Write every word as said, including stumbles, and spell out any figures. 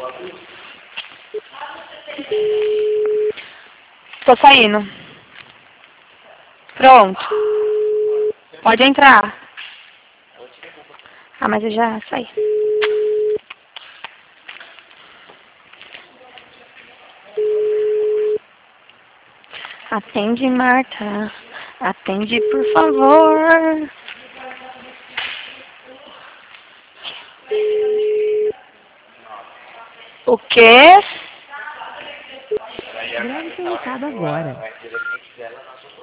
Tô saindo. Pronto. Pode entrar. Ah, mas eu já saí. Atende, Marta. Atende, por favor. O quê? Grave seu recado agora.